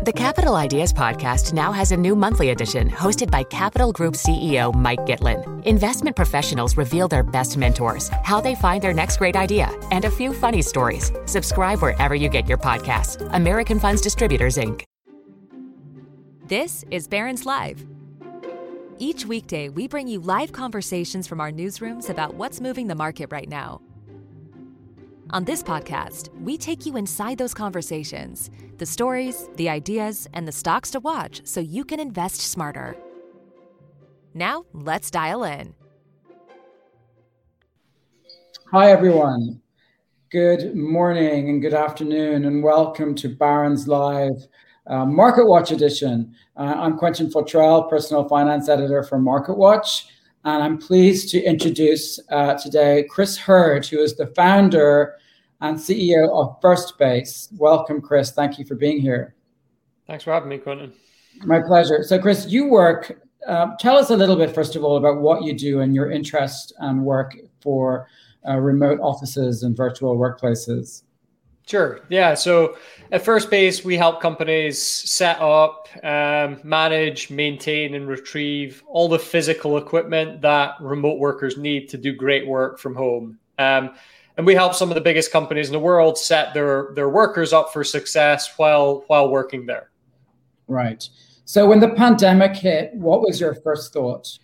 The Capital Ideas Podcast now has a new monthly edition hosted by Capital Group CEO Mike Gitlin. Investment professionals reveal their best mentors, how they find their next great idea, and a few funny stories. Subscribe wherever you get your podcasts. American Funds Distributors, Inc. This is Barron's Live. Each weekday, we bring you live conversations from our newsrooms about what's moving the market right now. On this podcast, we take you inside those conversations, the stories, the ideas, and the stocks to watch so you can invest smarter. Now, let's dial in. Hi, everyone. Good morning and good afternoon, and welcome to Barron's Live Market Watch edition. I'm Quentin Futrell, personal finance editor for Market Watch, and I'm pleased to introduce today Chris Hurd, who is the founder and CEO of Firstbase. Welcome, Chris. Thank you for being here. Thanks for having me, Quentin. My pleasure. So, Chris, you work. Tell us a little bit, first of all, about what you do and your interest and work for remote offices and virtual workplaces. Sure. Yeah. So at Firstbase, we help companies set up, manage, maintain, and retrieve all the physical equipment that remote workers need to do great work from home. And we help some of the biggest companies in the world set their workers up for success while working there. Right. So when the pandemic hit, what was your first thought?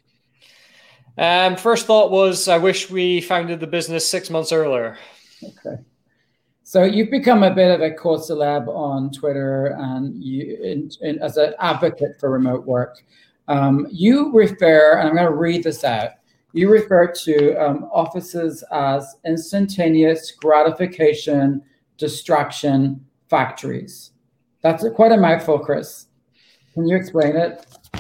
First thought was, I wish we founded the business 6 months earlier. Okay. So you've become a bit of a cult celeb on Twitter, and you, as an advocate for remote work. You refer, and I'm going to read this out, you refer to offices as instantaneous gratification distraction factories. That's quite a mouthful, Chris. Can you explain it?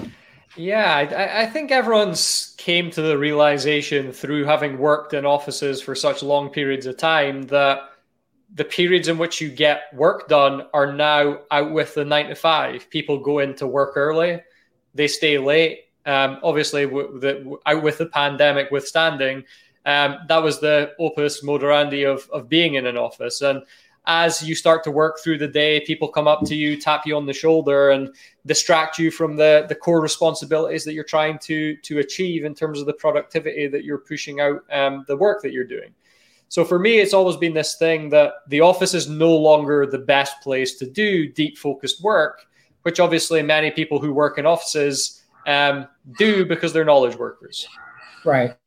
Yeah, I think everyone's came to the realization through having worked in offices for such long periods of time that the periods in which you get work done are now out with the 9 to 5. People go into work early, they stay late. Obviously, out with the pandemic withstanding, that was the opus moderandi of being in an office. And as you start to work through the day, people come up to you, tap you on the shoulder, and distract you from the core responsibilities that you're trying to achieve in terms of the productivity that you're pushing out, the work that you're doing. So for me, it's always been this thing that the office is no longer the best place to do deep focused work, which obviously many people who work in offices do because they're knowledge workers. Right.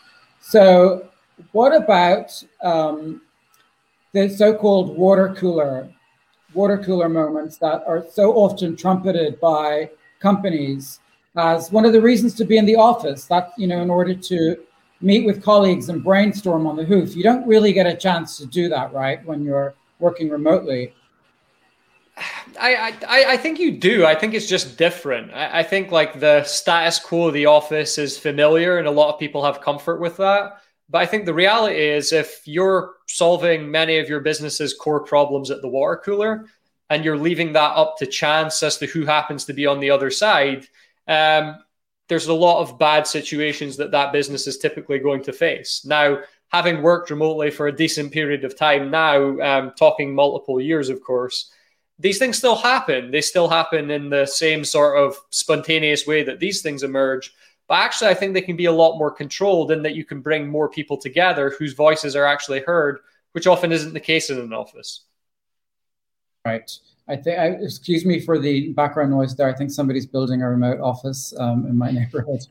So what about the so-called water cooler moments that are so often trumpeted by companies as one of the reasons to be in the office? That, in order to meet with colleagues and brainstorm on the hoof. You don't really get a chance to do that, right, when you're working remotely. I think you do. I think it's just different. I think like the status quo of the office is familiar and a lot of people have comfort with that. But I think the reality is if you're solving many of your business's core problems at the water cooler and you're leaving that up to chance as to who happens to be on the other side, there's a lot of bad situations that business is typically going to face. Now, having worked remotely for a decent period of time now, talking multiple years, of course, these things still happen. They still happen in the same sort of spontaneous way that these things emerge. But actually, I think they can be a lot more controlled in that you can bring more people together whose voices are actually heard, which often isn't the case in an office. Right. Excuse me for the background noise there. I think somebody's building a remote office in my neighborhood.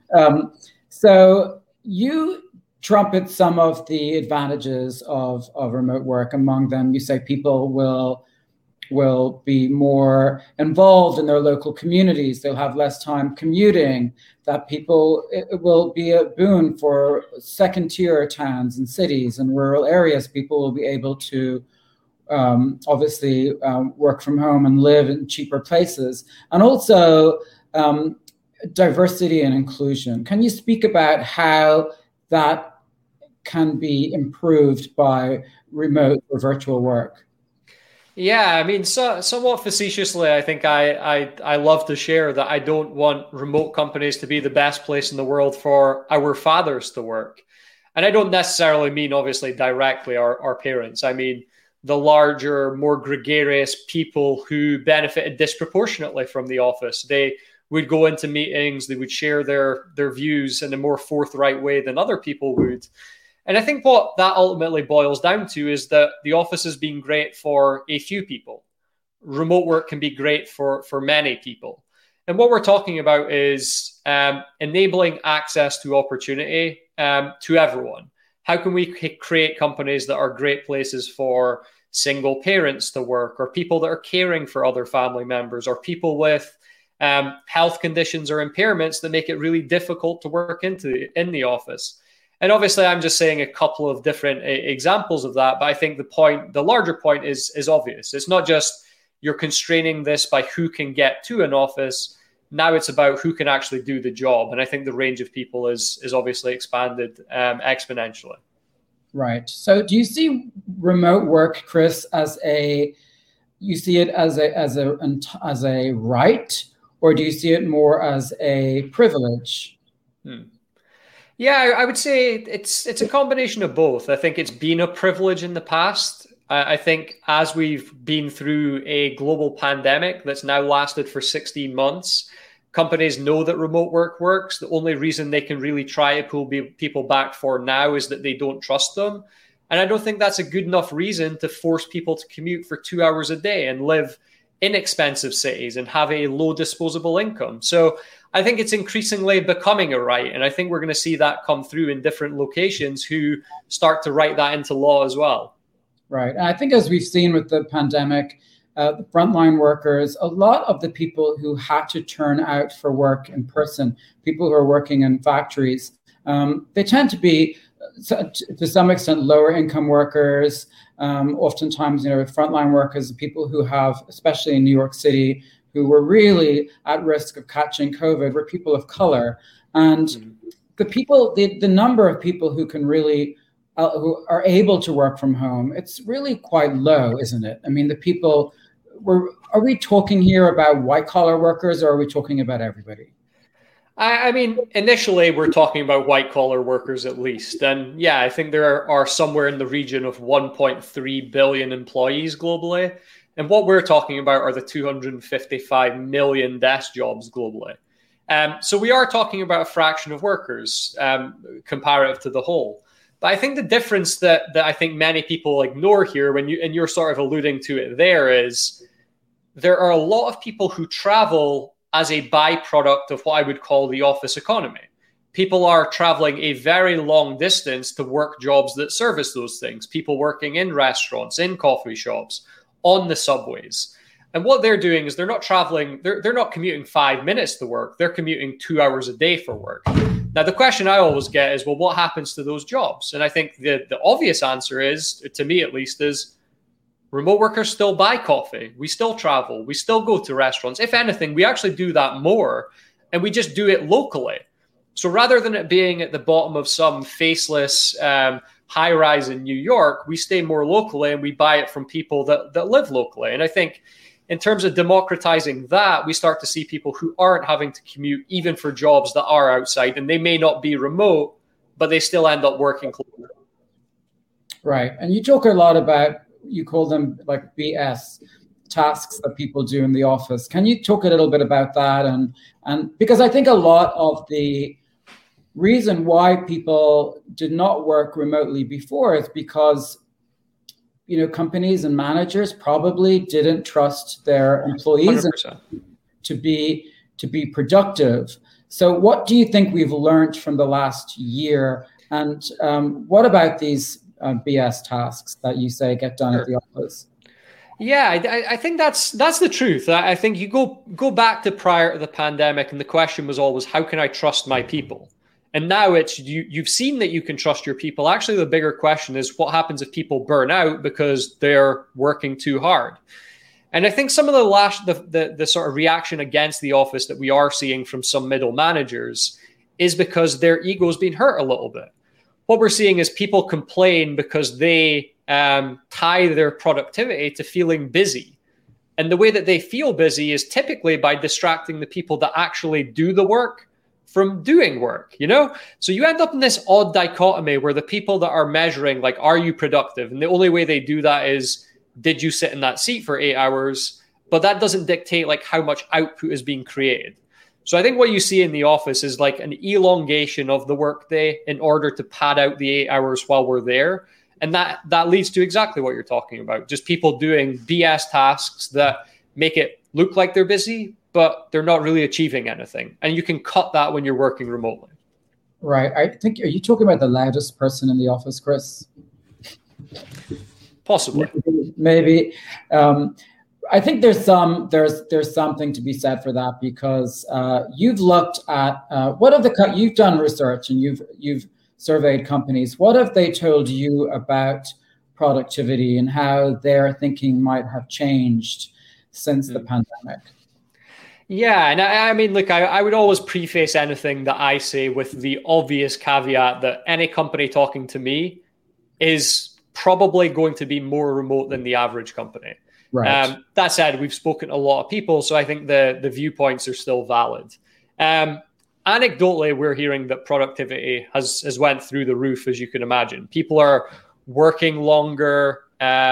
So you trumpet some of the advantages of remote work. Among them, you say people will be more involved in their local communities. They'll have less time commuting, that it will be a boon for second-tier towns and cities and rural areas. People will be able to obviously work from home and live in cheaper places. And also diversity and inclusion. Can you speak about how that can be improved by remote or virtual work? Yeah, I mean, somewhat facetiously, I think I love to share that I don't want remote companies to be the best place in the world for our fathers to work. And I don't necessarily mean, obviously, directly our parents. I mean, the larger, more gregarious people who benefited disproportionately from the office. They would go into meetings, they would share their views in a more forthright way than other people would. And I think what that ultimately boils down to is that the office has been great for a few people. Remote work can be great for many people. And what we're talking about is enabling access to opportunity to everyone. How can we create companies that are great places for single parents to work, or people that are caring for other family members, or people with health conditions or impairments that make it really difficult to work in the office? And obviously, I'm just saying a couple of different examples of that, but I think the larger point is obvious. It's not just you're constraining this by who can get to an office. Now it's about who can actually do the job. And I think the range of people is obviously expanded exponentially. Right. So do you see remote work, Chris, as a right, or do you see it more as a privilege? Yeah, I would say it's a combination of both. I think it's been a privilege in the past. I think as we've been through a global pandemic that's now lasted for 16 months, companies know that remote work works. The only reason they can really try to pull people back for now is that they don't trust them. And I don't think that's a good enough reason to force people to commute for 2 hours a day and live in expensive cities and have a low disposable income. So I think it's increasingly becoming a right. And I think we're going to see that come through in different locations who start to write that into law as well. Right. And I think as we've seen with the pandemic, the frontline workers, a lot of the people who had to turn out for work in person, people who are working in factories, they tend to be, to some extent, lower income workers. Oftentimes, frontline workers, people who have, especially in New York City, who were really at risk of catching COVID, were people of color. And the number of people who can really who are able to work from home, it's really quite low, isn't it? I mean, are we talking here about white collar workers, or are we talking about everybody? I mean, initially, we're talking about white collar workers at least. And yeah, I think there are somewhere in the region of 1.3 billion employees globally. And what we're talking about are the 255 million desk jobs globally. So we are talking about a fraction of workers comparative to the whole. But I think the difference that I think many people ignore here, and you're sort of alluding to it there, is there are a lot of people who travel as a byproduct of what I would call the office economy. People are traveling a very long distance to work jobs that service those things. People working in restaurants, in coffee shops, on the subways. And what they're doing is they're not traveling, they're not commuting 5 minutes to work. They're commuting 2 hours a day for work. Now, the question I always get is, well, what happens to those jobs? And I think the obvious answer is, to me at least, is remote workers still buy coffee. We still travel. We still go to restaurants. If anything, we actually do that more, and we just do it locally. So rather than it being at the bottom of some faceless high rise in New York, we stay more locally and we buy it from people that live locally. And I think in terms of democratizing that, we start to see people who aren't having to commute even for jobs that are outside, and they may not be remote, but they still end up working closer. Right. And you talk a lot about, you call them like BS tasks that people do in the office. Can you talk a little bit about that? And because I think a lot of the reason why people did not work remotely before is because companies and managers probably didn't trust their employees to be productive. So what do you think we've learned from the last year? And what about these BS tasks that you say get done at the office? Yeah, I think that's the truth. I think you go back to prior to the pandemic, and the question was always, how can I trust my people? And now it's you've seen that you can trust your people. Actually, the bigger question is, what happens if people burn out because they're working too hard? And I think some of the sort of reaction against the office that we are seeing from some middle managers is because their ego's been hurt a little bit. What we're seeing is people complain because they tie their productivity to feeling busy. And the way that they feel busy is typically by distracting the people that actually do the work from doing work, So you end up in this odd dichotomy where the people that are measuring, like, are you productive? And the only way they do that is did you sit in that seat for 8 hours? But that doesn't dictate like how much output is being created. So I think what you see in the office is like an elongation of the workday in order to pad out the 8 hours while we're there. And that leads to exactly what you're talking about. Just people doing BS tasks that make it look like they're busy, but they're not really achieving anything. And you can cut that when you're working remotely. Right. I think, are you talking about the loudest person in the office, Chris? Possibly. Maybe. I think there's something to be said for that, because you've looked at you've done research and you've surveyed companies. What have they told you about productivity and how their thinking might have changed since the pandemic? Yeah, and I mean, look, I would always preface anything that I say with the obvious caveat that any company talking to me is probably going to be more remote than the average company. Right. That said, we've spoken to a lot of people, so I think the viewpoints are still valid. Anecdotally, we're hearing that productivity has went through the roof, as you can imagine. People are working longer.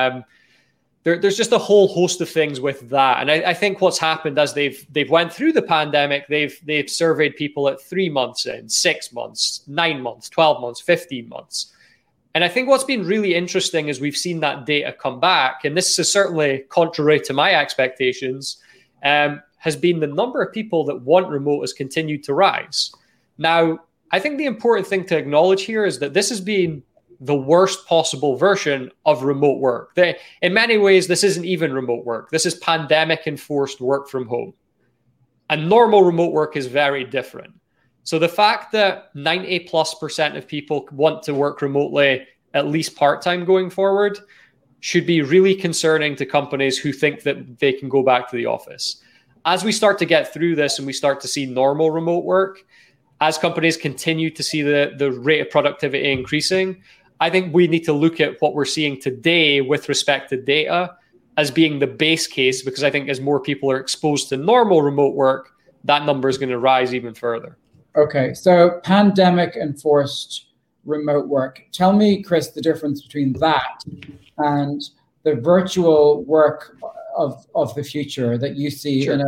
There's just a whole host of things with that. And I think what's happened as they've went through the pandemic, they've surveyed people at 3 months in, 6 months, 9 months, 12 months, 15 months. And I think what's been really interesting is we've seen that data come back, and this is certainly contrary to my expectations, has been the number of people that want remote has continued to rise. Now, I think the important thing to acknowledge here is that this has been the worst possible version of remote work. In many ways, this isn't even remote work. This is pandemic-enforced work from home. And normal remote work is very different. So the fact that 90+% of people want to work remotely, at least part-time going forward, should be really concerning to companies who think that they can go back to the office. As we start to get through this and we start to see normal remote work, as companies continue to see the rate of productivity increasing, I think we need to look at what we're seeing today with respect to data as being the base case, because I think as more people are exposed to normal remote work, that number is going to rise even further. Okay, so pandemic-enforced remote work. Tell me, Chris, the difference between that and the virtual work of the future that you see. Sure.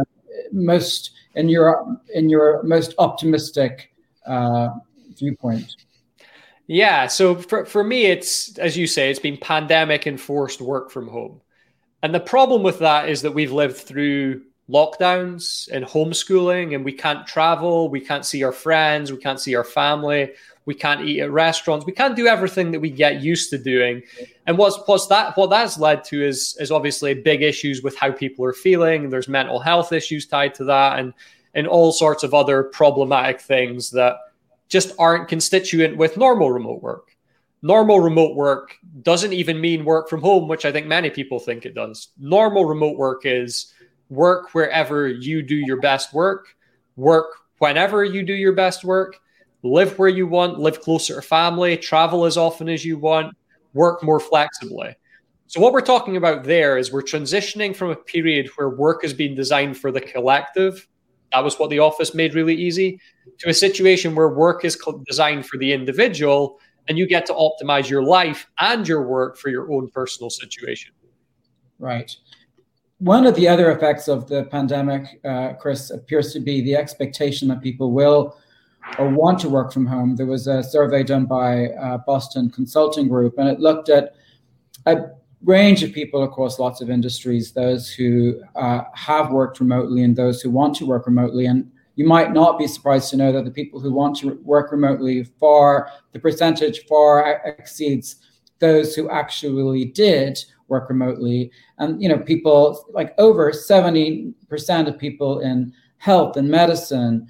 in your most optimistic viewpoint. Yeah, so for me, it's, as you say, it's been pandemic-enforced work from home. And the problem with that is that we've lived through lockdowns and homeschooling, and we can't travel, we can't see our friends, we can't see our family, we can't eat at restaurants, we can't do everything that we get used to doing. And what that's led to is obviously big issues with how people are feeling. There's mental health issues tied to that, and all sorts of other problematic things that just aren't constituent with normal remote work. Normal remote work doesn't even mean work from home, which I think many people think it does. Normal remote work is work wherever you do your best work whenever you do your best work, live where you want, live closer to family, travel as often as you want, work more flexibly. So what we're talking about there is we're transitioning from a period where work has been designed for the collective. That was what the office made really easy, to a situation where work is designed for the individual, and you get to optimize your life and your work for your own personal situation. Right. One of the other effects of the pandemic, Chris, appears to be the expectation that people will or want to work from home. There was a survey done by Boston Consulting Group, and it looked at a range of people across lots of industries, those who have worked remotely and those who want to work remotely. And you might not be surprised to know that the people who want to work remotely the percentage far exceeds those who actually did work remotely. And, people like over 70% of people in health and medicine,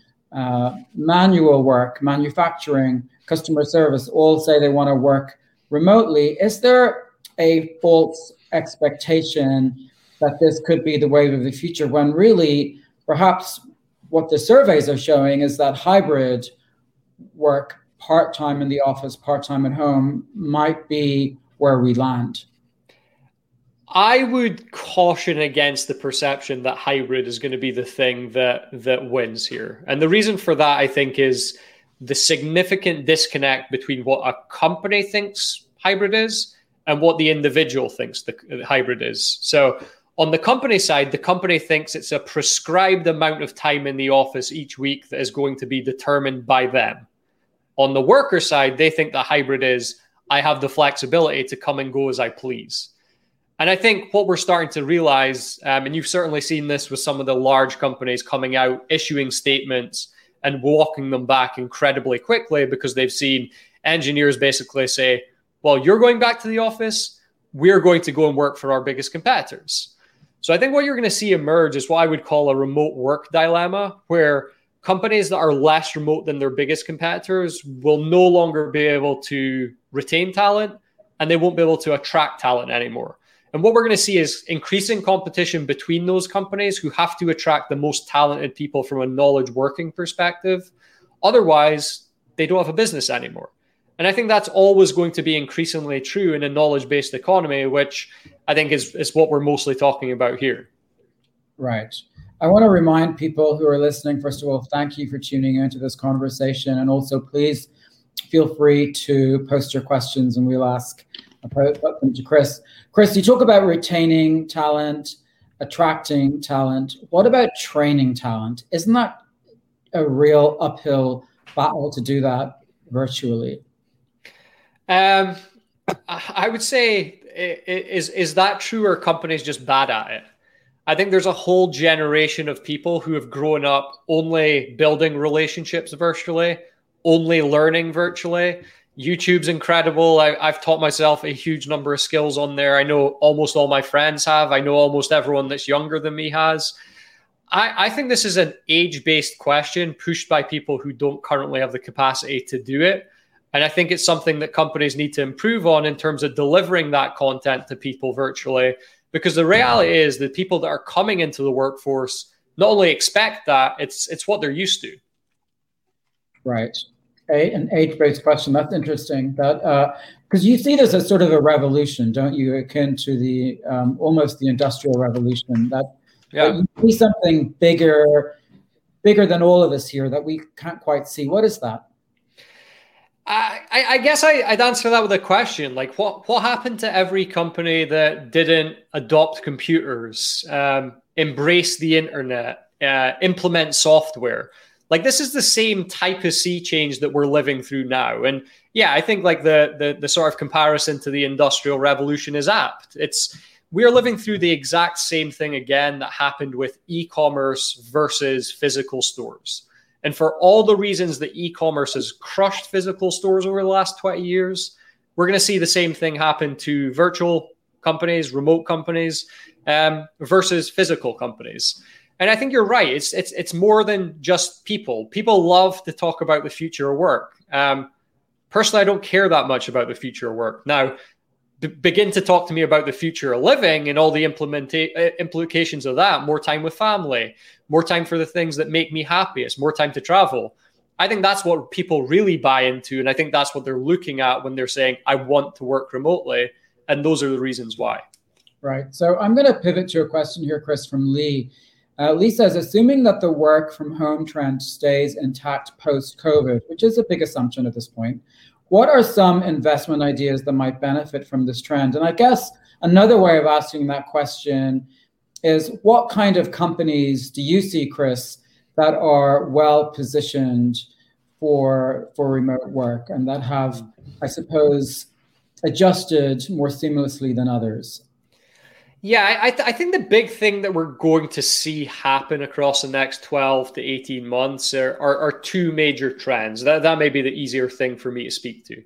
manual work, manufacturing, customer service, all say they want to work remotely. Is there a false expectation that this could be the wave of the future, when really perhaps what the surveys are showing is that hybrid work, part-time in the office, part-time at home, might be where we land? I would caution against the perception that hybrid is going to be the thing that wins here. And the reason for that, I think, is the significant disconnect between what a company thinks hybrid is and what the individual thinks the hybrid is. So on the company side, the company thinks it's a prescribed amount of time in the office each week that is going to be determined by them. On the worker side, they think the hybrid is, I have the flexibility to come and go as I please. And I think what we're starting to realize, and you've certainly seen this with some of the large companies coming out, issuing statements and walking them back incredibly quickly because they've seen engineers basically say, well, you're going back to the office, we're going to go and work for our biggest competitors. So I think what you're going to see emerge is what I would call a remote work dilemma, where companies that are less remote than their biggest competitors will no longer be able to retain talent, and they won't be able to attract talent anymore. And what we're going to see is increasing competition between those companies who have to attract the most talented people from a knowledge working perspective. Otherwise, they don't have a business anymore. And I think that's always going to be increasingly true in a knowledge-based economy, which I think is what we're mostly talking about here. Right. I want to remind people who are listening, first of all, thank you for tuning into this conversation. And also, please feel free to post your questions and we'll put them to Chris. Chris, you talk about retaining talent, attracting talent. What about training talent? Isn't that a real uphill battle to do that virtually? I would say, is that true, or are companies just bad at it? I think there's a whole generation of people who have grown up only building relationships virtually, only learning virtually. YouTube's incredible. I've taught myself a huge number of skills on there. I know almost all my friends have. I know almost everyone that's younger than me has. I think this is an age-based question pushed by people who don't currently have the capacity to do it. And I think it's something that companies need to improve on in terms of delivering that content to people virtually, because the reality is that people that are coming into the workforce not only expect that, it's what they're used to. Right. An age-based question. That's interesting. That because you see this as sort of a revolution, don't you? Akin to the almost the Industrial Revolution. That you see something bigger than all of us here that we can't quite see. What is that? I guess I'd answer that with a question. Like, what happened to every company that didn't adopt computers, embrace the internet, implement software? Like, this is the same type of sea change that we're living through now. And yeah, I think like the sort of comparison to the Industrial Revolution is apt. We're living through the exact same thing again that happened with e-commerce versus physical stores. And for all the reasons that e-commerce has crushed physical stores over the last 20 years, we're going to see the same thing happen to virtual companies, remote companies, versus physical companies. And I think you're right. It's more than just people. People love to talk about the future of work. Personally, I don't care that much about the future of work. Now, begin to talk to me about the future of living and all the implications of that. More time with family, more time for the things that make me happiest, more time to travel. I think that's what people really buy into. And I think that's what they're looking at when they're saying, I want to work remotely. And those are the reasons why. Right. So I'm going to pivot to a question here, Chris, from Lee. Lee says, assuming that the work from home trend stays intact post-COVID, which is a big assumption at this point, what are some investment ideas that might benefit from this trend? And I guess another way of asking that question is, what kind of companies do you see, Chris, that are well positioned for remote work and that have, I suppose, adjusted more seamlessly than others? Yeah, I think the big thing that we're going to see happen across the next 12 to 18 months are two major trends. That may be the easier thing for me to speak to.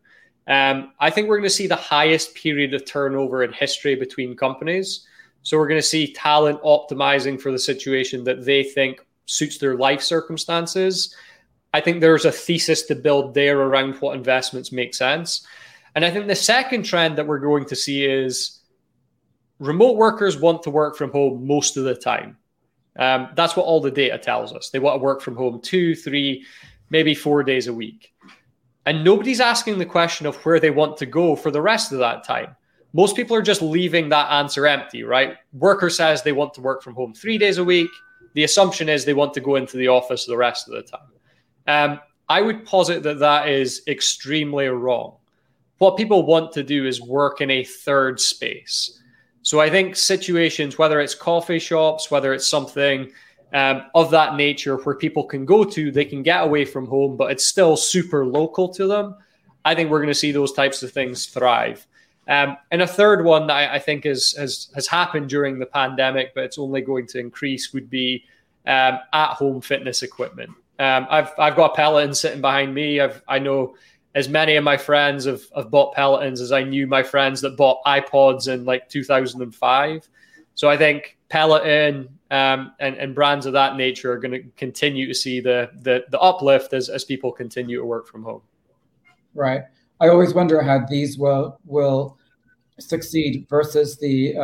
I think we're going to see the highest period of turnover in history between companies. So we're going to see talent optimizing for the situation that they think suits their life circumstances. I think there's a thesis to build there around what investments make sense. And I think the second trend that we're going to see is remote workers want to work from home most of the time. That's what all the data tells us. They want to work from home 2, 3, maybe 4 days a week. And nobody's asking the question of where they want to go for the rest of that time. Most people are just leaving that answer empty, right? Worker says they want to work from home 3 days a week. The assumption is they want to go into the office the rest of the time. I would posit that is extremely wrong. what people want to do is work in a third space. So I think situations, whether it's coffee shops, whether it's something of that nature where people can go to, they can get away from home, but it's still super local to them. I think we're going to see those types of things thrive. And a third one that I think has happened during the pandemic, but it's only going to increase, would be at-home fitness equipment. I've got Peloton sitting behind me. I know as many of my friends have bought Pelotons as I knew my friends that bought iPods in like 2005. So I think Peloton and brands of that nature are going to continue to see the uplift as people continue to work from home. Right. I always wonder how these will succeed versus the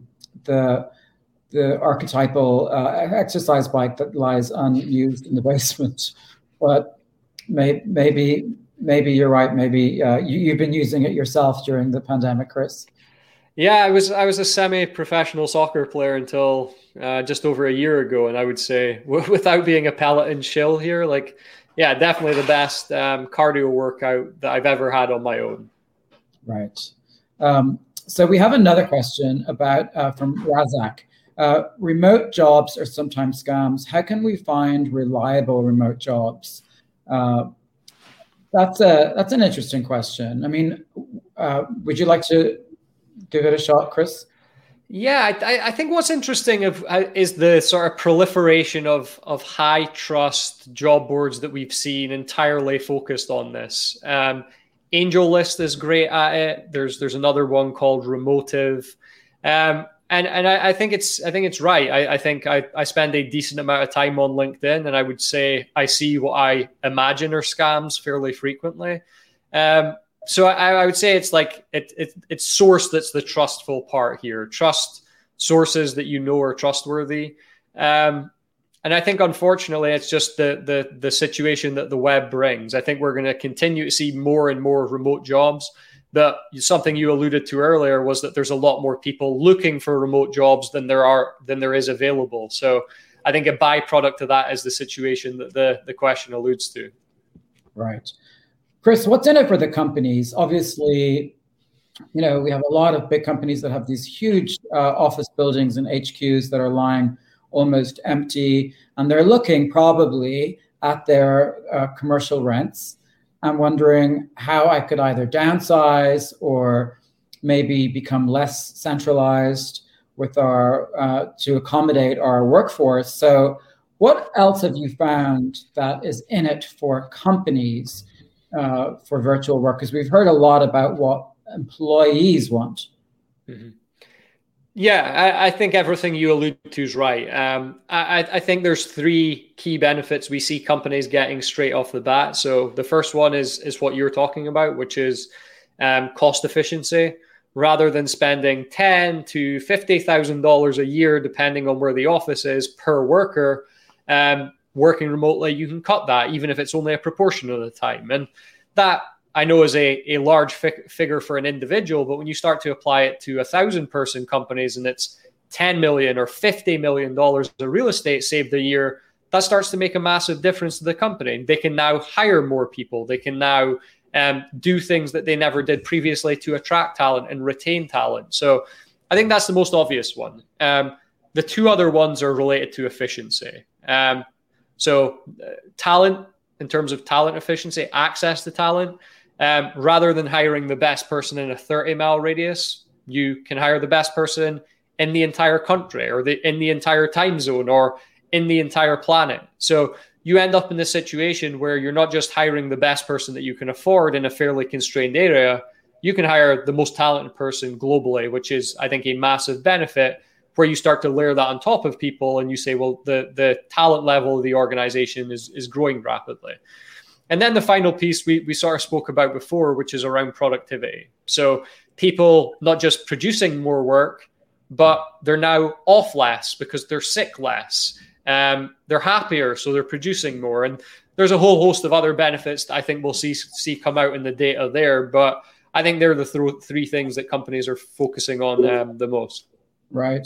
archetypal exercise bike that lies unused in the basement. But maybe you're right. Maybe you've been using it yourself during the pandemic, Chris. Yeah, I was a semi-professional soccer player until just over a year ago, and I would say, without being a Peloton shill here, like, yeah, definitely the best cardio workout that I've ever had on my own. Right. So we have another question about from Razak. Remote jobs are sometimes scams. How can we find reliable remote jobs? That's an interesting question. I mean, would you like to give it a shot, Chris? Yeah, I think what's interesting is the sort of proliferation of high trust job boards that we've seen entirely focused on this. AngelList is great at it. There's another one called Remotive, and I think it's right. I think I spend a decent amount of time on LinkedIn, and I would say I see what I imagine are scams fairly frequently. So I would say it's like it's source that's the trustful part here. Trust sources that you know are trustworthy. And I think, unfortunately, it's just the situation that the web brings. I think we're going to continue to see more and more remote jobs. But something you alluded to earlier was that there's a lot more people looking for remote jobs than there is available. So I think a byproduct of that is the situation that the question alludes to. Right. Chris, what's in it for the companies? Obviously, we have a lot of big companies that have these huge office buildings and HQs that are lying almost empty, and they're looking probably at their commercial rents and wondering how I could either downsize or maybe become less centralized with to accommodate our workforce. So what else have you found that is in it for companies for virtual work? Because we've heard a lot about what employees want. Mm-hmm. Yeah, I think everything you allude to is right. I think there's three key benefits we see companies getting straight off the bat. So the first one is what you're talking about, which is cost efficiency. Rather than spending $10,000 to $50,000 a year, depending on where the office is, per worker, working remotely, you can cut that, even if it's only a proportion of the time. And that, I know, is a large figure for an individual, but when you start to apply it to 1,000-person companies and it's $10 million or $50 million of real estate saved a year, that starts to make a massive difference to the company. They can now hire more people. They can now do things that they never did previously to attract talent and retain talent. So I think that's the most obvious one. The two other ones are related to efficiency. So talent, in terms of talent efficiency, access to talent, rather than hiring the best person in a 30-mile radius, you can hire the best person in the entire country or in the entire time zone or in the entire planet. So you end up in this situation where you're not just hiring the best person that you can afford in a fairly constrained area. You can hire the most talented person globally, which is, I think, a massive benefit, where you start to layer that on top of people and you say, well, the talent level of the organization is growing rapidly. And then the final piece we sort of spoke about before, which is around productivity. So people not just producing more work, but they're now off less because they're sick less. They're happier, so they're producing more. And there's a whole host of other benefits that I think we'll see come out in the data there. But I think they're the three things that companies are focusing on the most. Right.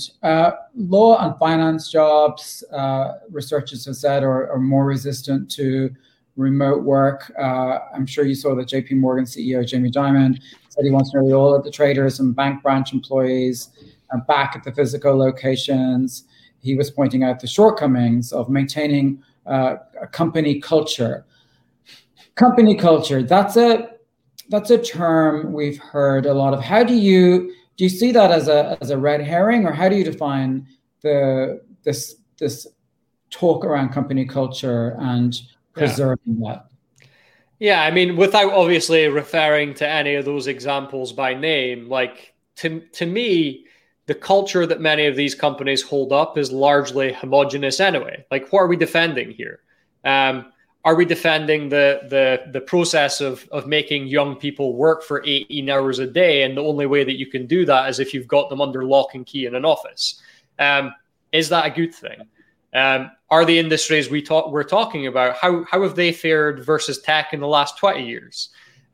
Law and finance jobs, researchers have said, are more resistant to remote work. I'm sure you saw that JP Morgan CEO Jamie Dimon said he wants nearly all of the traders and bank branch employees back at the physical locations. He was pointing out the shortcomings of maintaining a company culture. Company culture, that's a term we've heard a lot of. How do you see that as a red herring, or how do you define this talk around company culture and preserving that? Yeah, I mean, without obviously referring to any of those examples by name, like to me, the culture that many of these companies hold up is largely homogenous anyway. Like, what are we defending here? Are we defending the process of making young people work for 18 hours a day, and the only way that you can do that is if you've got them under lock and key in an office? Is that a good thing? Are the industries we're talking about, how have they fared versus tech in the last 20 years?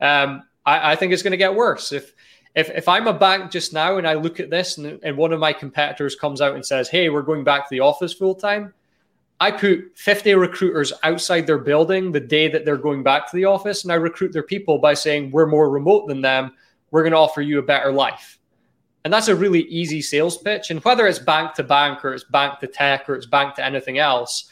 I think it's going to get worse. If I'm a bank just now and I look at this and one of my competitors comes out and says, hey, we're going back to the office full time, I put 50 recruiters outside their building the day that they're going back to the office, and I recruit their people by saying, we're more remote than them. We're going to offer you a better life. And that's a really easy sales pitch. And whether it's bank to bank or it's bank to tech or it's bank to anything else,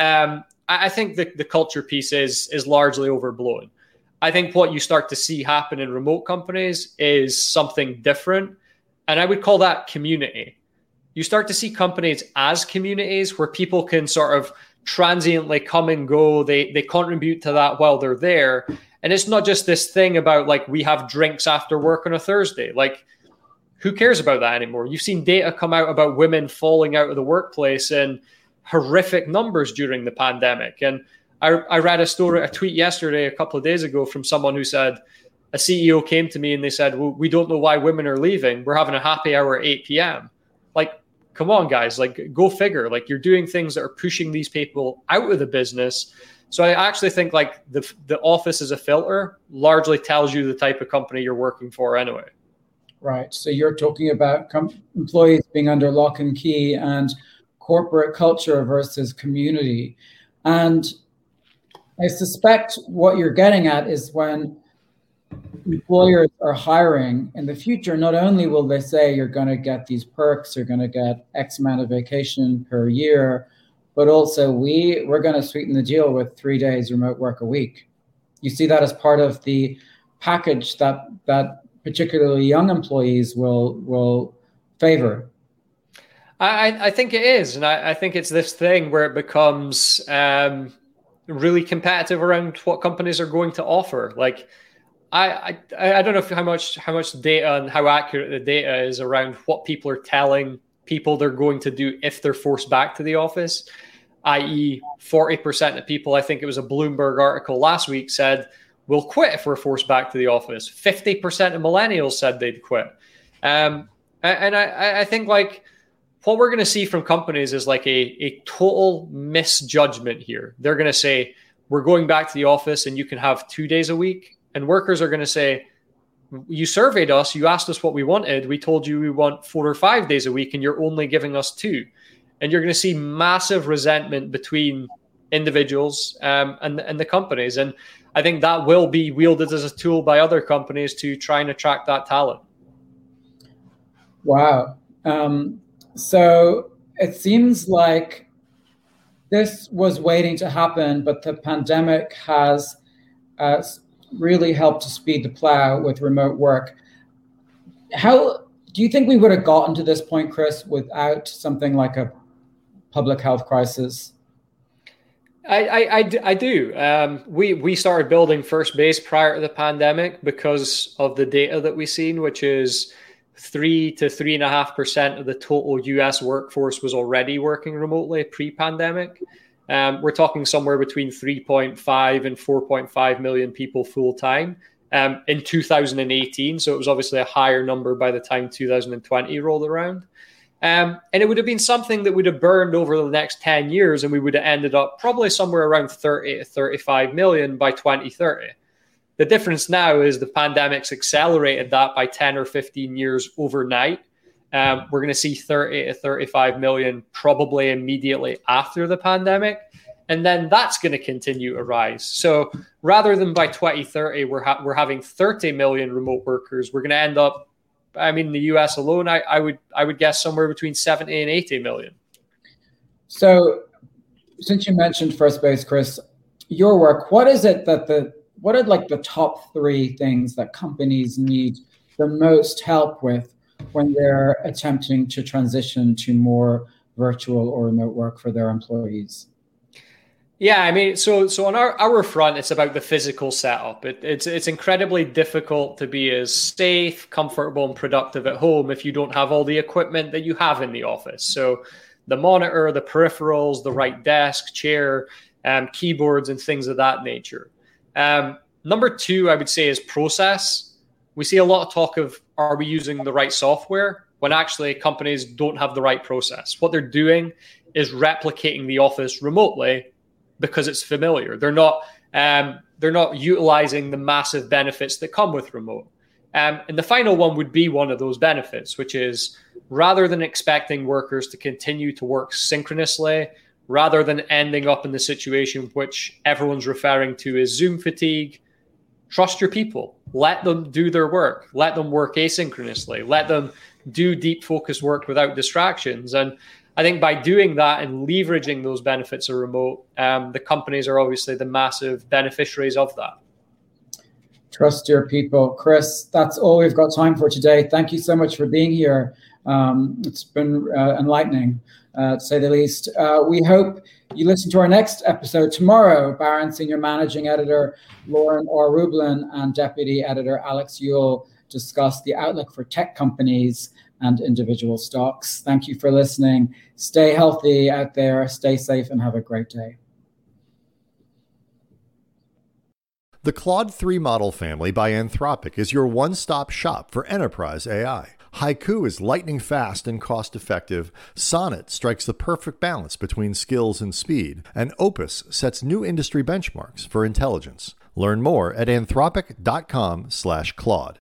I think the culture piece is largely overblown. I think what you start to see happen in remote companies is something different. And I would call that community. You start to see companies as communities where people can sort of transiently come and go. They contribute to that while they're there. And it's not just this thing about like, we have drinks after work on a Thursday. Like, who cares about that anymore? You've seen data come out about women falling out of the workplace in horrific numbers during the pandemic. And I read a tweet yesterday, a couple of days ago, from someone who said, a CEO came to me and they said, well, we don't know why women are leaving. We're having a happy hour at 8 p.m. Like, come on, guys, like, go figure. Like, you're doing things that are pushing these people out of the business. So I actually think like the office as a filter largely tells you the type of company you're working for anyway. Right. So you're talking about employees being under lock and key and corporate culture versus community. And I suspect what you're getting at is when employers are hiring in the future, not only will they say you're going to get these perks, you're going to get X amount of vacation per year, but also we're going to sweeten the deal with 3 days remote work a week. You see that as part of the package that particularly young employees will favor. I think it is. And I think it's this thing where it becomes really competitive around what companies are going to offer. Like, I don't know how much data and how accurate the data is around what people are telling people they're going to do if they're forced back to the office, i.e. 40% of people, I think it was a Bloomberg article last week, said, we'll quit if we're forced back to the office. 50% of millennials said they'd quit. And I think like what we're going to see from companies is like a total misjudgment here. They're going to say, we're going back to the office and you can have 2 days a week. And workers are going to say, you surveyed us, you asked us what we wanted. We told you we want 4 or 5 days a week and you're only giving us 2. And you're going to see massive resentment between individuals and the companies. And I think that will be wielded as a tool by other companies to try and attract that talent. Wow. So it seems like this was waiting to happen, but the pandemic has really helped to speed the plow with remote work. How do you think we would have gotten to this point, Chris, without something like a public health crisis? I do. We started building First Base prior to the pandemic because of the data that we've seen, which is 3 to 3.5% of the total US workforce was already working remotely pre-pandemic. We're talking somewhere between 3.5 and 4.5 million people full time in 2018. So it was obviously a higher number by the time 2020 rolled around. And it would have been something that would have burned over the next 10 years, and we would have ended up probably somewhere around 30 to 35 million by 2030. The difference now is the pandemic's accelerated that by 10 or 15 years overnight. We're going to see 30 to 35 million probably immediately after the pandemic. And then that's going to continue to rise. So rather than by 2030, we're having 30 million remote workers, we're going to end up, in the US alone, I would guess somewhere between 70 and 80 million. So since you mentioned First Base, Chris, your work, what are the top 3 things that companies need the most help with when they're attempting to transition to more virtual or remote work for their employees? Yeah, so on our front, it's about the physical setup. It's incredibly difficult to be as safe, comfortable, and productive at home if you don't have all the equipment that you have in the office. So the monitor, the peripherals, the right desk, chair, keyboards, and things of that nature. Number 2, I would say, is process. We see a lot of talk of, are we using the right software? When actually companies don't have the right process. What they're doing is replicating the office remotely because it's familiar. They're not utilizing the massive benefits that come with remote. And the final one would be one of those benefits, which is rather than expecting workers to continue to work synchronously, rather than ending up in the situation which everyone's referring to as Zoom fatigue, trust your people. Let them do their work. Let them work asynchronously. Let them do deep focus work without distractions. And I think by doing that and leveraging those benefits of remote, the companies are obviously the massive beneficiaries of that. Trust your people. Chris, that's all we've got time for today. Thank you so much for being here. It's been enlightening, to say the least. We hope you listen to our next episode tomorrow. Barron's Senior Managing Editor Lauren R. Rublin and Deputy Editor Alex Yule discuss the outlook for tech companies and individual stocks. Thank you for listening. Stay healthy out there, stay safe, and have a great day. The Claude 3 model family by Anthropic is your one-stop shop for enterprise AI. Haiku is lightning fast and cost-effective. Sonnet strikes the perfect balance between skills and speed. And Opus sets new industry benchmarks for intelligence. Learn more at anthropic.com/Claude.